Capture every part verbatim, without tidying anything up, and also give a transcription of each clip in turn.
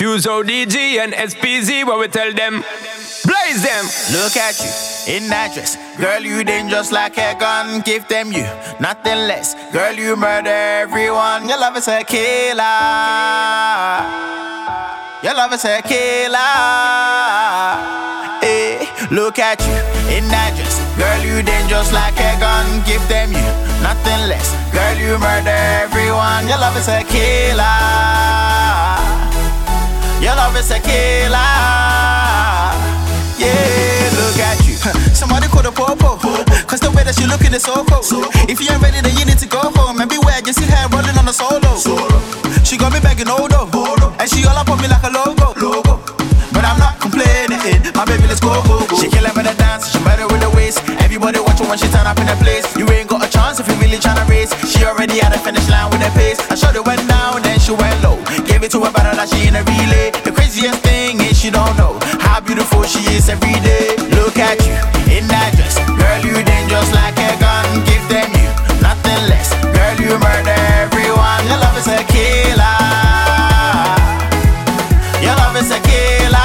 Fuso D G and S P Z, what we tell them? Blaze them. Look at you in that dress, girl, you dangerous like a gun. Give them you nothing less, girl, you murder everyone. Your love is a killer. Your love is a killer. Hey, look at you in that dress, girl, you dangerous like a gun. Give them you nothing less, girl, you murder everyone. Your love is a killer. Your love is a killer. Yeah, look at you. Somebody call the popo, cause the way that she looking is so cool. If you ain't ready, then you need to go home. And beware, you see her rolling on a solo. She got me begging Odo, and she all up on me like a logo. But I'm not complaining, my baby, let's go, go, go. She killing with the dance, she better with the waist. Everybody watching when she turn up in the place. You ain't got a chance if you really tryna race. She already had a finish line with the pace. I shot it went down, then she went low. Gave it to her better like she in a relay. The craziest thing is she don't know how beautiful she is every day. Look at you in that dress, girl, you dangerous like a gun. Give them you nothing less, girl, you murder everyone. Your love is a killer. Your love is a killer.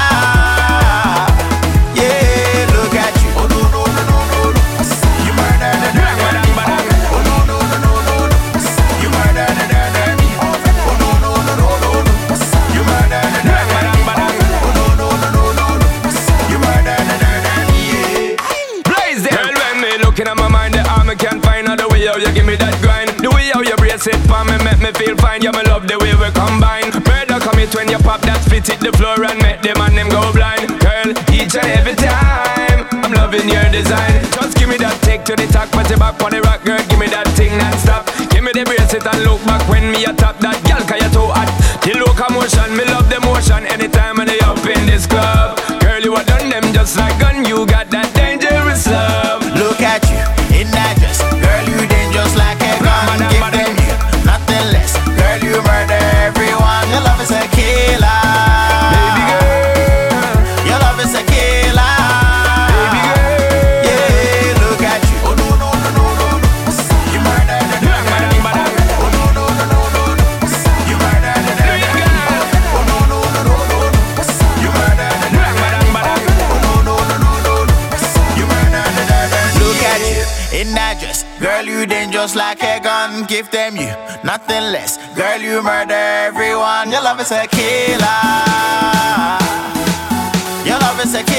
Yeah, look at you. Oh no no no no no no. You murder the dirty. Oh no no no no no no. You murder the dirty. Oh no no no no no no. You murder the dirty. Oh no no no no no no. You murder the dirty. Yeah. Blaze them. Girl, when me looking at my mind, the arm I can't find out the way how you give me that grind. The way how you brace it for me make me feel fine. Yeah, me love the way we combine. Murder commit when you pop that spit hit the floor and make them and them go blind. Girl, each and every time I'm loving your design. Just give me that take to the top, put it back on the rock, girl. Give me that thing non-stop. Give me the bracelet and look back when me a top that girl, cause you too hot. The locomotion, me love the motion. Anytime when they up in this club, girl, you a done them just like gun. You got that dangerous love. Look at you in that dress, girl, you dangerous like a gun. Give them you nothing less, girl, you murder everyone. Your love is a killer. Baby girl, your love is a killer. Baby girl, yeah, look at you. Oh no no no no no no. You murder the dirty. Oh no no no no no no. You murder the dirty. Oh no no no no no no. You murder the dirty. Oh no no no no no no. You murder the dirty. Look at you in that dress, girl, you dangerous like a gun. Give them you nothing less, girl, you murder everyone. Your love is a killer. Your love is a killer.